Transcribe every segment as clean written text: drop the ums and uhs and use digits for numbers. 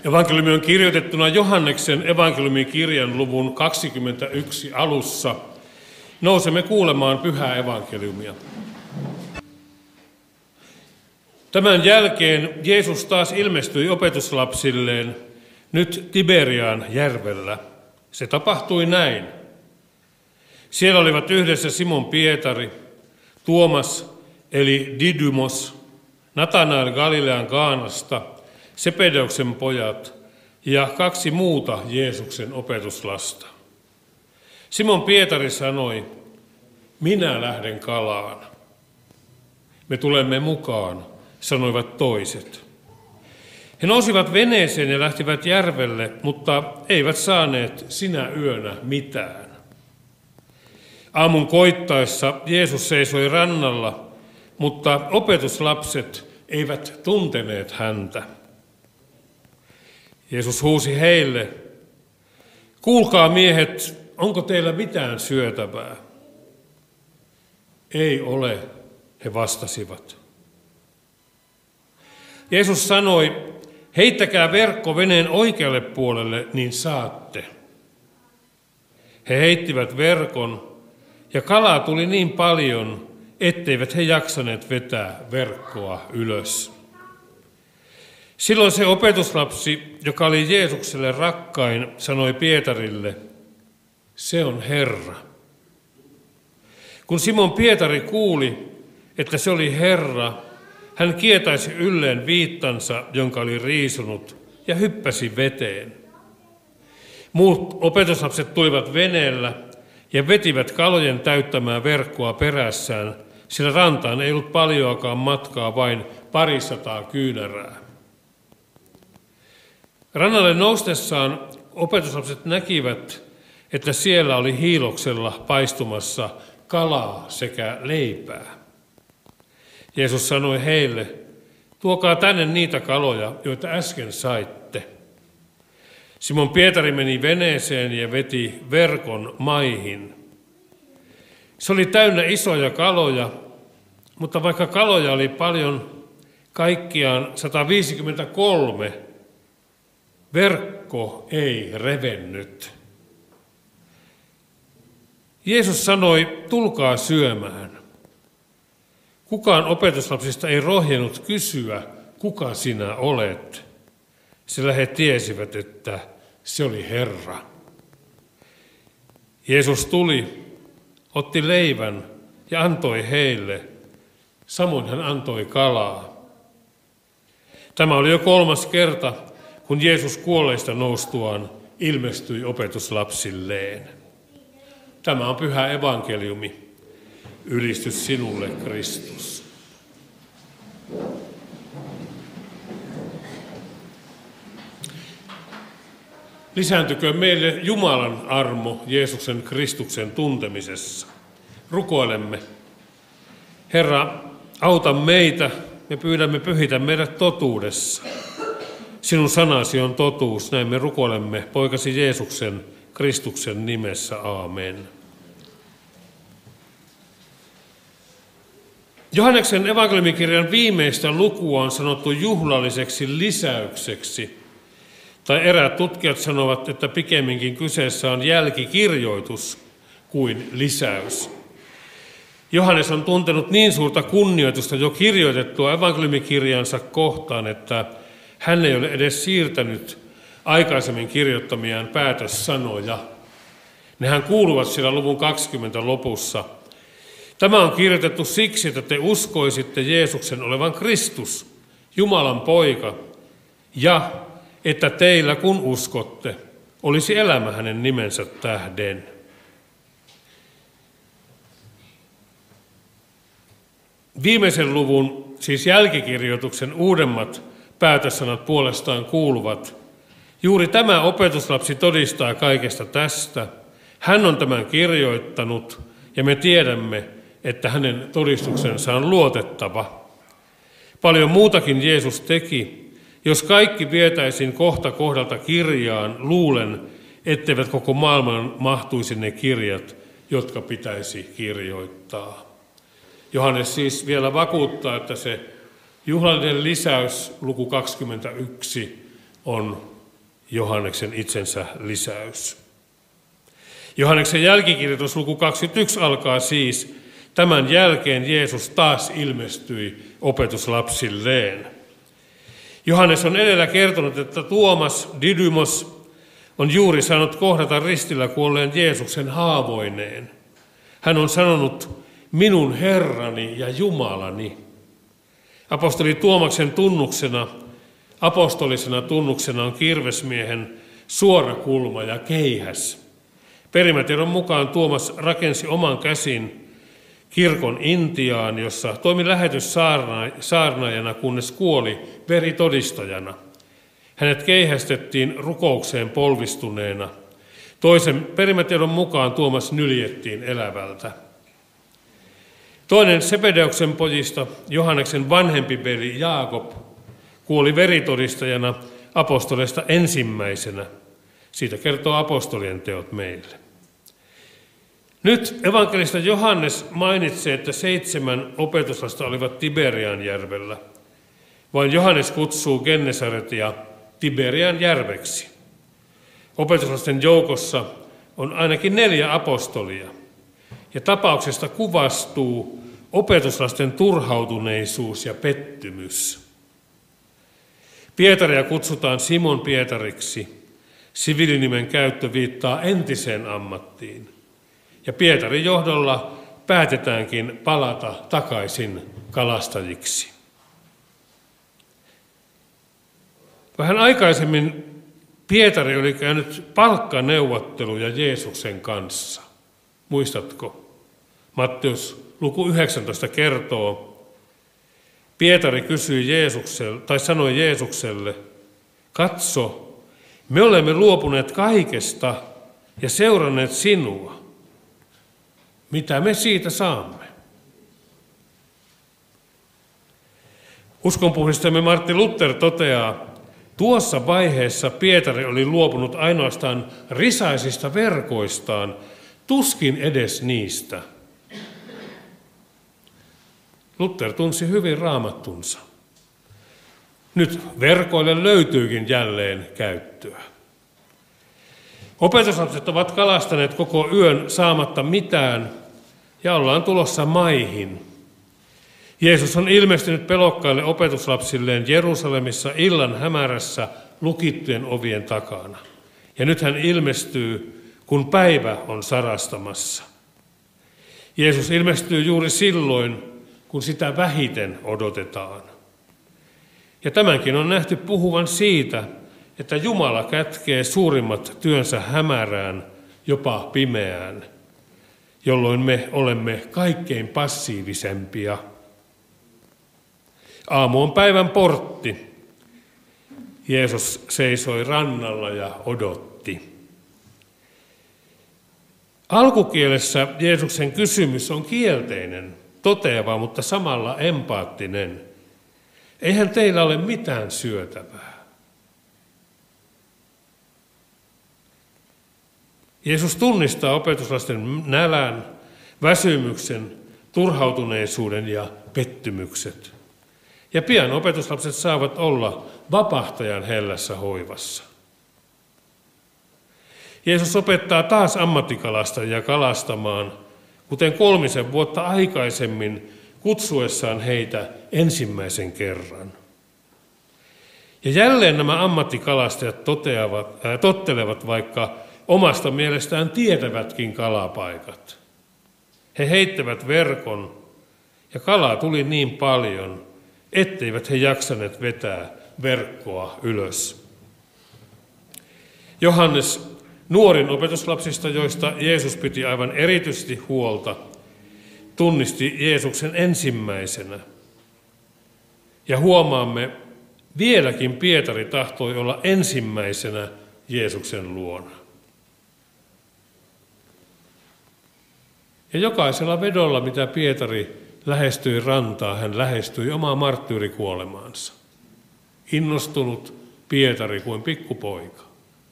Evankeliumi on kirjoitettuna Johanneksen evankeliumikirjan luvun 21 alussa. Nousemme kuulemaan pyhää evankeliumia. Tämän jälkeen Jeesus taas ilmestyi opetuslapsilleen, nyt Tiberian järvellä. Se tapahtui näin. Siellä olivat yhdessä Simon Pietari, Tuomas eli Didymos, Natanael Galilean Kaanasta, Sepedeuksen pojat ja 2 muuta Jeesuksen opetuslasta. Simon Pietari sanoi, minä lähden kalaan. Me tulemme mukaan, sanoivat toiset. He nousivat veneeseen ja lähtivät järvelle, mutta eivät saaneet sinä yönä mitään. Aamun koittaessa Jeesus seisoi rannalla, mutta opetuslapset eivät tunteneet häntä. Jeesus huusi heille, kuulkaa miehet, onko teillä mitään syötävää? Ei ole, he vastasivat. Jeesus sanoi, heittäkää verkko veneen oikealle puolelle, niin saatte. He heittivät verkon, ja kalaa tuli niin paljon, etteivät he jaksaneet vetää verkkoa ylös. Silloin se opetuslapsi, joka oli Jeesukselle rakkain, sanoi Pietarille, se on Herra. Kun Simon Pietari kuuli, että se oli Herra, hän kietaisi ylleen viittansa, jonka oli riisunut, ja hyppäsi veteen. Muut opetuslapset tulivat veneellä ja vetivät kalojen täyttämää verkkoa perässään, sillä rantaan ei ollut paljoakaan matkaa, vain 200 kyynärää. Rannalle noustessaan opetuslapset näkivät, että siellä oli hiiloksella paistumassa kalaa sekä leipää. Jeesus sanoi heille, tuokaa tänne niitä kaloja, joita äsken saitte. Simon Pietari meni veneeseen ja veti verkon maihin. Se oli täynnä isoja kaloja, mutta vaikka kaloja oli paljon, kaikkiaan 153, verkko ei revennyt. Jeesus sanoi, tulkaa syömään. Kukaan opetuslapsista ei rohjennut kysyä, kuka sinä olet, sillä he tiesivät, että se oli Herra. Jeesus tuli, otti leivän ja antoi heille, samoin hän antoi kalaa. Tämä oli jo 3. kerta, kun Jeesus kuolleista noustuaan ilmestyi opetuslapsilleen. Tämä on pyhä evankeliumi. Ylistys sinulle, Kristus. Lisääntykö meille Jumalan armo Jeesuksen Kristuksen tuntemisessa. Rukoilemme. Herra, auta meitä, me pyydämme pyhitä meidät totuudessa. Sinun sanasi on totuus, näin me rukoilemme poikasi Jeesuksen Kristuksen nimessä. Aamen. Johanneksen evankeliumikirjan viimeistä lukua on sanottu juhlalliseksi lisäykseksi. Tai eräät tutkijat sanovat, että pikemminkin kyseessä on jälkikirjoitus kuin lisäys. Johannes on tuntenut niin suurta kunnioitusta jo kirjoitettua evankeliumikirjansa kohtaan, että hän ei ole edes siirtänyt aikaisemmin kirjoittamiaan päätössanoja. Nehän kuuluvat siellä luvun 20 lopussa. Tämä on kirjoitettu siksi, että te uskoisitte Jeesuksen olevan Kristus, Jumalan poika, ja että teillä kun uskotte, olisi elämä hänen nimensä tähden. Viimeisen luvun, siis jälkikirjoituksen uudemmat päätössanat puolestaan kuuluvat. Juuri tämä opetuslapsi todistaa kaikesta tästä. Hän on tämän kirjoittanut ja me tiedämme, että hänen todistuksensa on luotettava. Paljon muutakin Jeesus teki. Jos kaikki vietäisiin kohta kohdalta kirjaan, luulen, etteivät koko maailman mahtuisi ne kirjat, jotka pitäisi kirjoittaa. Johannes siis vielä vakuuttaa, että se juhlallinen lisäys, luku 21, on Johanneksen itsensä lisäys. Johanneksen jälkikirjoitus luku 21 alkaa siis: tämän jälkeen Jeesus taas ilmestyi opetuslapsilleen. Johannes on edellä kertonut, että Tuomas Didymos on juuri saanut kohdata ristillä kuolleen Jeesuksen haavoineen. Hän on sanonut, minun Herrani ja Jumalani. Apostoli Tuomaksen apostolisena tunnuksena on kirvesmiehen suora kulma ja keihäs. Perimätiedon mukaan Tuomas rakensi oman käsin kirkon Intiaan, jossa toimi lähetyssaarnaajana, kunnes kuoli veritodistajana. Hänet keihästettiin rukoukseen polvistuneena. Toisen perimätiedon mukaan Tuomas nyljettiin elävältä. Toinen Sebedeuksen pojista, Johanneksen vanhempi veli Jaakob, kuoli veritodistajana apostoleista ensimmäisenä. Siitä kertoo apostolien teot meille. Nyt evankelista Johannes mainitsee, että 7 opetuslasta olivat Tiberianjärvellä. Vain Johannes kutsuu Gennesaretia Tiberian järveksi. Opetuslasten joukossa on ainakin 4 apostolia. Ja tapauksesta kuvastuu opetuslasten turhautuneisuus ja pettymys. Pietaria kutsutaan Simon Pietariksi. Siviilinimen käyttö viittaa entiseen ammattiin. Ja Pietarin johdolla päätetäänkin palata takaisin kalastajiksi. Vähän aikaisemmin Pietari oli käynyt palkkaneuvotteluja Jeesuksen kanssa. Muistatko? Matteus luku 19 kertoo, Pietari sanoi Jeesukselle, katso, me olemme luopuneet kaikesta ja seuranneet sinua. Mitä me siitä saamme? Uskonpuhdistajamme Martti Luther toteaa, tuossa vaiheessa Pietari oli luopunut ainoastaan risaisista verkoistaan, tuskin edes niistä. Luther tunsi hyvin raamattunsa. Nyt verkoille löytyykin jälleen käyttöä. Opetuslapset ovat kalastaneet koko yön saamatta mitään ja ollaan tulossa maihin. Jeesus on ilmestynyt pelokkaille opetuslapsilleen Jerusalemissa illan hämärässä lukittujen ovien takana. Ja nyt hän ilmestyy, kun päivä on sarastamassa. Jeesus ilmestyy juuri silloin, kun sitä vähiten odotetaan. Ja tämänkin on nähty puhuvan siitä, että Jumala kätkee suurimmat työnsä hämärään, jopa pimeään, jolloin me olemme kaikkein passiivisempia. Aamu on päivän portti. Jeesus seisoi rannalla ja odotti. Alkukielessä Jeesuksen kysymys on kielteinen, toteava, mutta samalla empaattinen. Eihän teillä ole mitään syötävää. Jeesus tunnistaa opetuslasten nälän, väsymyksen, turhautuneisuuden ja pettymykset. Ja pian opetuslapset saavat olla vapahtajan hellässä hoivassa. Jeesus opettaa taas ammattikalastajia kalastamaan, kuten 3 vuotta aikaisemmin kutsuessaan heitä ensimmäisen kerran. Ja jälleen nämä ammattikalastajat tottelevat, vaikka omasta mielestään tietävätkin kalapaikat. He heittävät verkon ja kalaa tuli niin paljon, etteivät he jaksaneet vetää verkkoa ylös. Johannes, nuorin opetuslapsista, joista Jeesus piti aivan erityisesti huolta, tunnisti Jeesuksen ensimmäisenä. Ja huomaamme, vieläkin Pietari tahtoi olla ensimmäisenä Jeesuksen luona. Ja jokaisella vedolla, mitä Pietari lähestyi rantaa, hän lähestyi omaa marttyyrikuolemaansa. Innostunut Pietari kuin pikkupoika.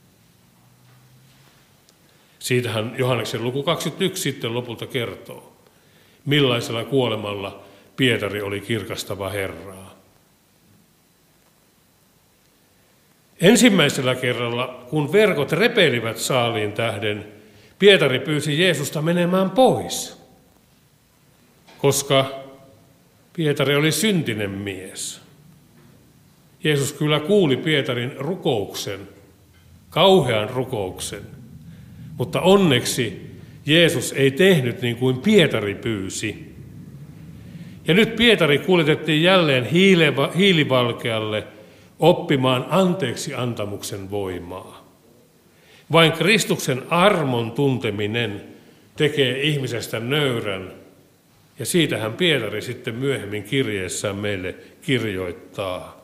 Siitähän Johanneksen luku 21 sitten lopulta kertoo, millaisella kuolemalla Pietari oli kirkastava Herraa. Ensimmäisellä kerralla, kun verkot repeilivät saaliin tähden, Pietari pyysi Jeesusta menemään pois, koska Pietari oli syntinen mies. Jeesus kyllä kuuli Pietarin rukouksen, kauhean rukouksen, mutta onneksi Jeesus ei tehnyt niin kuin Pietari pyysi. Ja nyt Pietari kuljetettiin jälleen hiilivalkealle oppimaan anteeksi antamuksen voimaa. Vain Kristuksen armon tunteminen tekee ihmisestä nöyrän, ja siitähän Pietari sitten myöhemmin kirjeessään meille kirjoittaa.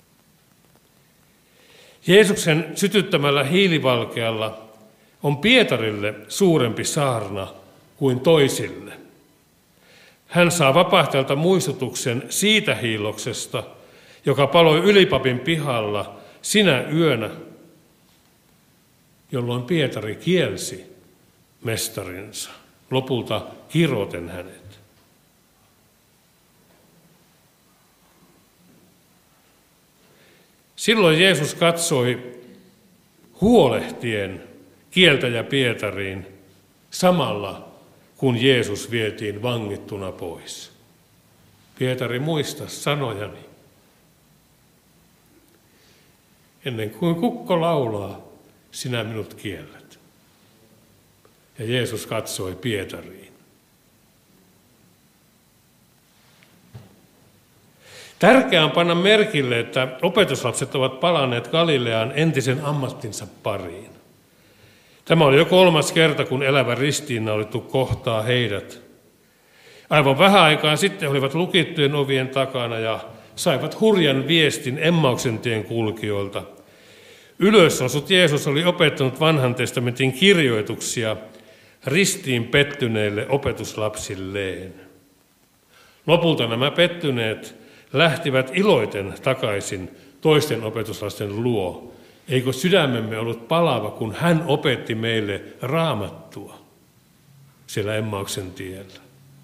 Jeesuksen sytyttämällä hiilivalkealla on Pietarille suurempi saarna kuin toisille. Hän saa vapahtajalta muistutuksen siitä hiilloksesta, joka paloi ylipapin pihalla sinä yönä, jolloin Pietari kielsi mestarinsa, lopulta kiroten hänet. Silloin Jeesus katsoi huolehtien kieltäjä Pietariin samalla, kun Jeesus vietiin vangittuna pois. Pietari, muista sanojani. Ennen kuin kukko laulaa, sinä minut kiellät. Ja Jeesus katsoi Pietariin. Tärkeää on panna merkille, että opetuslapset ovat palanneet Galileaan entisen ammattinsa pariin. Tämä oli jo 3. kerta, kun elävä ristiinnaulittu kohtaa heidät. Aivan vähän aikaa sitten he olivat lukittujen ovien takana ja saivat hurjan viestin Emmauksen tien kulkijoilta. Ylösnoussut Jeesus oli opettanut vanhan testamentin kirjoituksia ristiin pettyneille opetuslapsilleen. Lopulta nämä pettyneet lähtivät iloiten takaisin toisten opetuslasten luo. Eikö sydämemme ollut palava, kun hän opetti meille Raamattua siellä Emmauksen tiellä?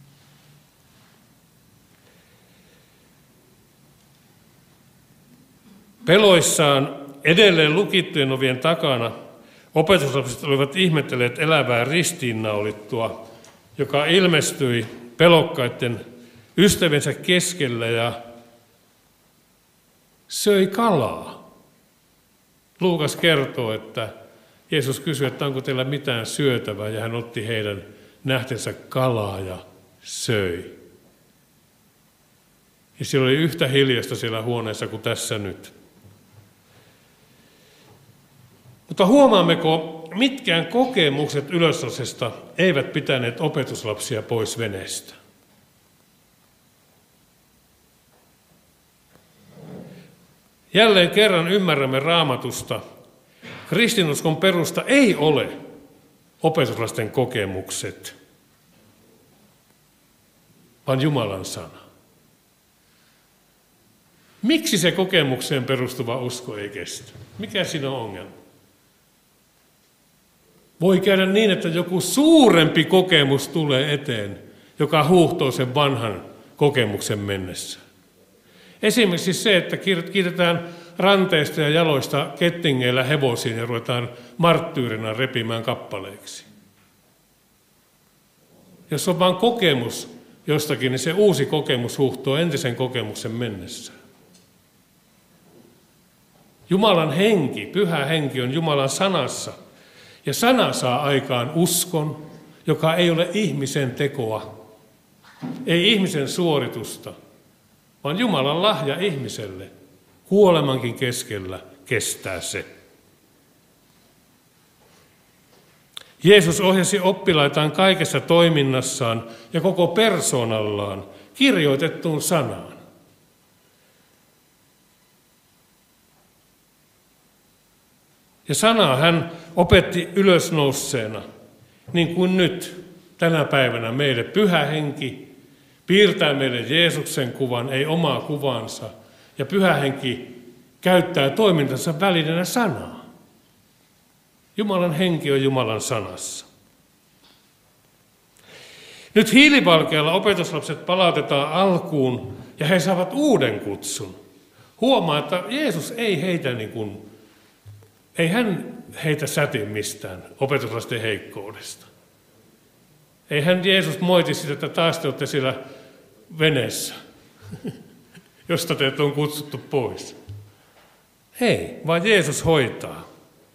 Peloissaan edelleen lukittujen ovien takana opetuslapset olivat ihmetelleet elävää ristiinnaulittua, joka ilmestyi pelokkaiden ystäviensä keskellä ja söi kalaa. Luukas kertoo, että Jeesus kysyi, että onko teillä mitään syötävää, ja hän otti heidän nähtensä kalaa ja söi. Ja siellä oli yhtä hiljaista siellä huoneessa kuin tässä nyt. Mutta huomaammeko, mitkään kokemukset ylösnousesta eivät pitäneet opetuslapsia pois veneestä? Jälleen kerran ymmärrämme Raamatusta. Kristinuskon perusta ei ole opetuslasten kokemukset, vaan Jumalan sana. Miksi se kokemukseen perustuva usko ei kestä? Mikä siinä on ongelma? Voi käydä niin, että joku suurempi kokemus tulee eteen, joka huuhtoo sen vanhan kokemuksen mennessä. Esimerkiksi se, että kiitetään ranteista ja jaloista kettingeillä hevosiin ja ruvetaan marttyyrinä repimään kappaleiksi. Jos on vain kokemus jostakin, niin se uusi kokemus huuhtoo entisen kokemuksen mennessä. Jumalan henki, pyhä henki on Jumalan sanassa. Ja sana saa aikaan uskon, joka ei ole ihmisen tekoa, ei ihmisen suoritusta, vaan Jumalan lahja ihmiselle. Kuolemankin keskellä kestää se. Jeesus ohjasi oppilaitaan kaikessa toiminnassaan ja koko persoonallaan kirjoitettuun sanaan. Ja sanaa hän opetti ylösnousseena, niin kuin nyt tänä päivänä meille Pyhä Henki piirtää meille Jeesuksen kuvan, ei omaa kuvansa. Ja Pyhä Henki käyttää toimintansa välineenä sanaa. Jumalan henki on Jumalan sanassa. Nyt hiilivalkealla opetuslapset palautetaan alkuun ja he saavat uuden kutsun. Huomaa, että Jeesus ei heitä niin kuin Ei hän heitä sätin mistään opetuslasten heikkoudesta. Ei hän Jeesus moiti sitä, että taas te olette siellä veneessä, josta teet on kutsuttu pois. Ei, vaan Jeesus hoitaa.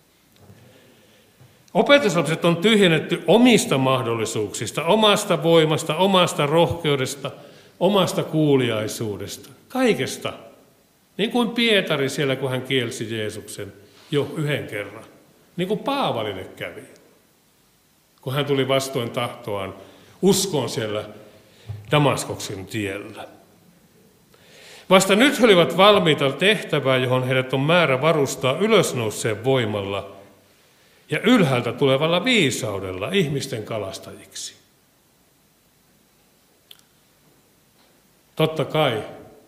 Opetuslapset on tyhjennetty omista mahdollisuuksista, omasta voimasta, omasta rohkeudesta, omasta kuuliaisuudesta, kaikesta. Niin kuin Pietari siellä, kun hän kielsi Jeesuksen jo yhden kerran. Niin kuin Paavalille kävi, kun hän tuli vastoin tahtoaan uskoon siellä Damaskoksen tiellä. Vasta nyt he olivat valmiita tehtävään, johon heidät on määrä varustaa ylösnouseen voimalla ja ylhäältä tulevalla viisaudella ihmisten kalastajiksi. Totta kai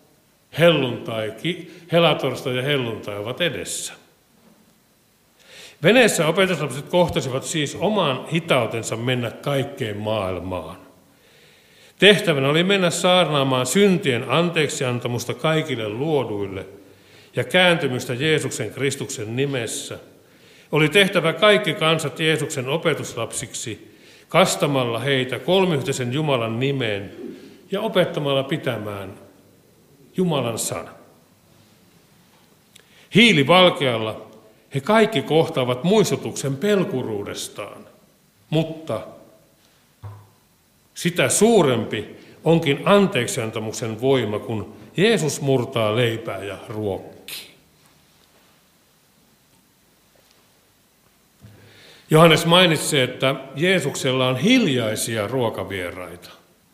helatorstai ja helluntai ovat edessä. Veneessä opetuslapset kohtasivat siis oman hitautensa mennä kaikkeen maailmaan. Tehtävänä oli mennä saarnaamaan syntien anteeksiantamusta kaikille luoduille ja kääntymystä Jeesuksen Kristuksen nimessä. Oli tehtävä kaikki kansat Jeesuksen opetuslapsiksi, kastamalla heitä kolmiyhteisen Jumalan nimeen ja opettamalla pitämään Jumalan sana. Hiilivalkealla he kaikki kohtaavat muistutuksen pelkuruudestaan, mutta sitä suurempi onkin anteeksiantamuksen voima, kun Jeesus murtaa leipää ja ruokkii. Johannes mainitsee, että Jeesuksella on hiljaisia ruokavieraita.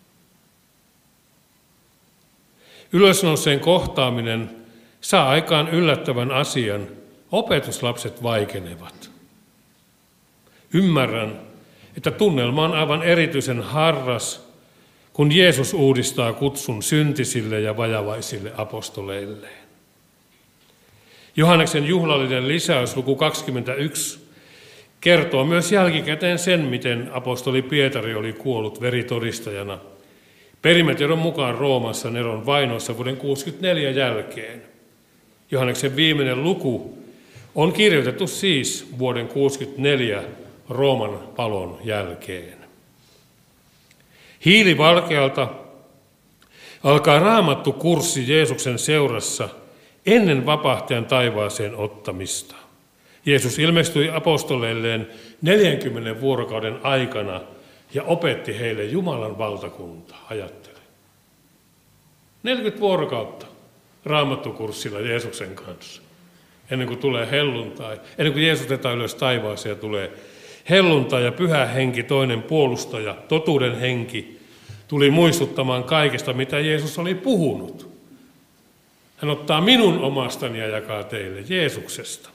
Ylösnouseen kohtaaminen saa aikaan yllättävän asian. Opetuslapset vaikenevat. Ymmärrän, että tunnelma on aivan erityisen harras, kun Jeesus uudistaa kutsun syntisille ja vajavaisille apostoleilleen. Johanneksen juhlallinen lisäys, luku 21, kertoo myös jälkikäteen sen, miten apostoli Pietari oli kuollut veritodistajana perimätiedon mukaan Roomassa Neron vainoissa vuoden 64 jälkeen. Johanneksen viimeinen luku on kirjoitettu siis vuoden 64 Rooman palon jälkeen. Hiilivalkealta alkaa raamattu kurssi Jeesuksen seurassa ennen vapahtajan taivaaseen ottamista. Jeesus ilmestyi apostoleilleen 40 vuorokauden aikana ja opetti heille Jumalan valtakuntaa, ajattele. 40 vuorokautta raamattukurssilla Jeesuksen kanssa, ennen kuin tulee helluntai, ennen kuin Jeesus otetaan ylös taivaaseen ja tulee helluntai ja pyhä henki, toinen puolustaja, totuuden henki, tuli muistuttamaan kaikesta, mitä Jeesus oli puhunut. Hän ottaa minun omastani ja jakaa teille Jeesuksesta.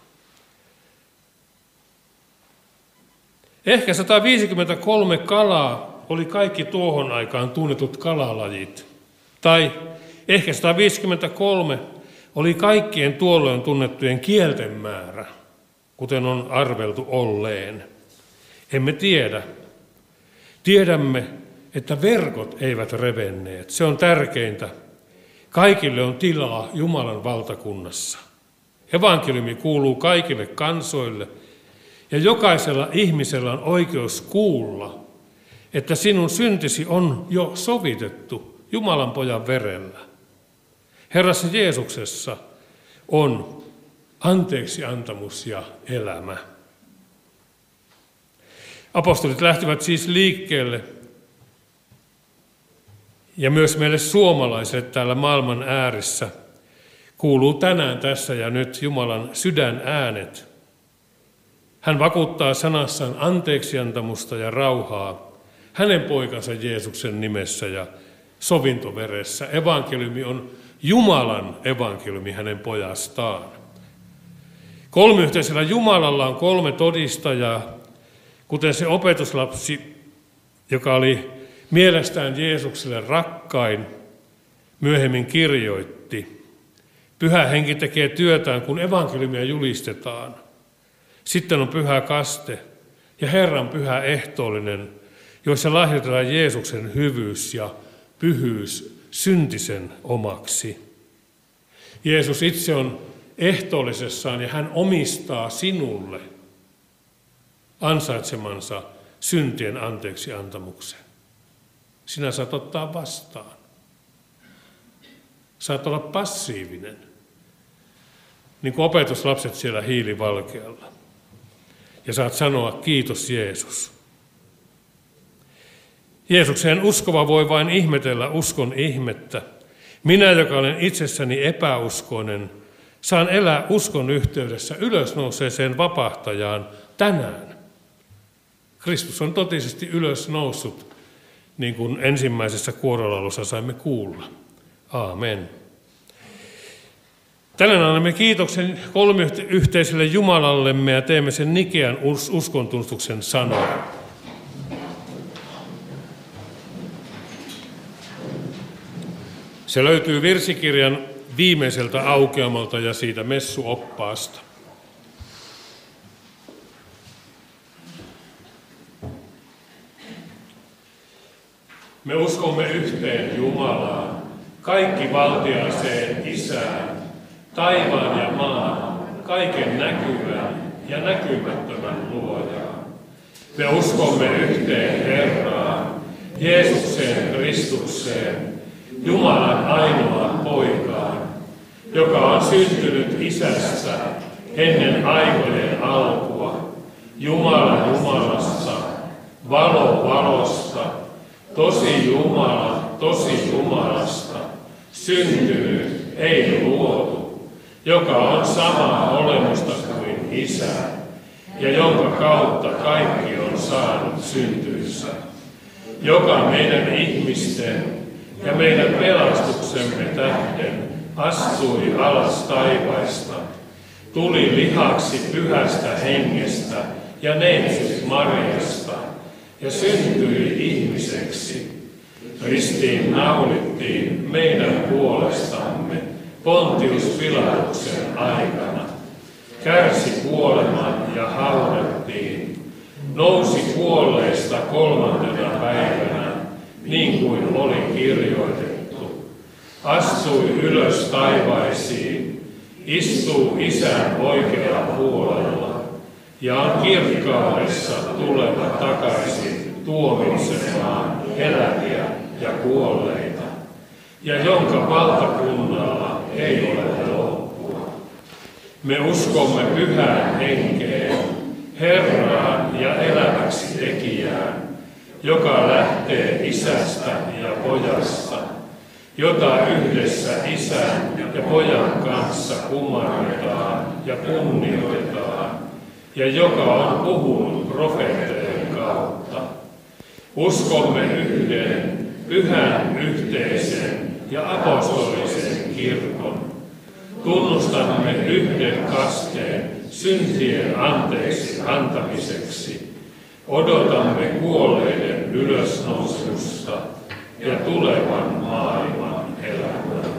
Ehkä 153 kalaa oli kaikki tuohon aikaan tunnetut kalalajit. Tai ehkä 153 oli kaikkien tuolloin tunnettujen kielten määrä, kuten on arveltu olleen. Emme tiedä. Tiedämme, että verkot eivät revenneet. Se on tärkeintä. Kaikille on tilaa Jumalan valtakunnassa. Evankeliumi kuuluu kaikille kansoille, ja jokaisella ihmisellä on oikeus kuulla, että sinun syntisi on jo sovitettu Jumalan pojan verellä. Herrassa Jeesuksessa on anteeksiantamus ja elämä. Apostolit lähtivät siis liikkeelle, ja myös meille suomalaisille täällä maailman ääressä kuuluu tänään tässä ja nyt Jumalan sydänäänet. Hän vakuuttaa sanassaan anteeksiantamusta ja rauhaa hänen poikansa Jeesuksen nimessä ja sovintoveressä. Evankeliumi on Jumalan evankeliumi hänen pojastaan. Kolmiyhteisellä Jumalalla on 3 todistajaa, kuten se opetuslapsi, joka oli mielestään Jeesukselle rakkain, myöhemmin kirjoitti. Pyhä henki tekee työtään, kun evankeliumia julistetaan. Sitten on pyhä kaste ja Herran pyhä ehtoollinen, joissa lahjoitetaan Jeesuksen hyvyys ja pyhyys syntisen omaksi. Jeesus itse on ehtoollisessaan ja hän omistaa sinulle ansaitsemansa syntien anteeksi antamuksen. Sinä saat ottaa vastaan. Saat olla passiivinen, niin kuin opetuslapset siellä hiilivalkealla. Ja saat sanoa kiitos Jeesus. Jeesukseen uskova voi vain ihmetellä uskon ihmettä. Minä, joka olen itsessäni epäuskoinen, saan elää uskon yhteydessä ylösnouseeseen vapahtajaan tänään. Kristus on totisesti ylösnoussut, niin kuin ensimmäisessä kuorolaulussa saimme kuulla. Aamen. Tänään annamme kiitoksen kolmiyhteiselle Jumalallemme ja teemme sen Nikean uskontunnustuksen sanoin. Se löytyy virsikirjan viimeiseltä aukeamalta ja siitä messuoppaasta. Me uskomme yhteen Jumalaan, kaikki valtiaiseen Isään, taivaan ja maan, kaiken näkyvän ja näkymättömän luojaan. Me uskomme yhteen Herraan, Jeesukseen Kristukseen, Jumalan ainoaan poikaan, joka on syntynyt Isästä ennen aikojen alkua, Jumala Jumalasta, valo valosta, tosi Jumala tosi Jumalasta, syntynyt, ei luotu, joka on samaa olemusta kuin Isä, ja jonka kautta kaikki on saanut syntynsä, joka meidän ihmisten ja meidän pelastuksemme tähden astui alas taivaista, tuli lihaksi pyhästä hengestä ja neitsyt Mariasta ja syntyi ihmiseksi. Ristiin naulittiin meidän puolestamme Pontius Pilatuksen aikana, kärsi kuoleman ja haudattiin, nousi kuolleista 3. päivänä, niin kuin oli kirjoitettu, astui ylös taivaisiin, istuu Isän oikealla puolella ja on kirkkaudessa tuleva takaisin tuomitsemaan eläviä ja kuolleita, ja jonka valtakunnalla ei ole loppua. Me uskomme pyhään henkeen, Herraan ja eläväksi tekijään, joka lähtee Isästä ja Pojasta, jota yhdessä Isän ja Pojan kanssa kumarretaan ja kunnioitetaan, ja joka on puhunut profeettojen kautta. Uskomme yhden pyhän yhteisen ja apostolisen kirkon. Tunnustamme yhden kasteen syntien anteeksi antamiseksi. Odotamme kuolleiden ylösnoususta ja tulevan maailman elämää.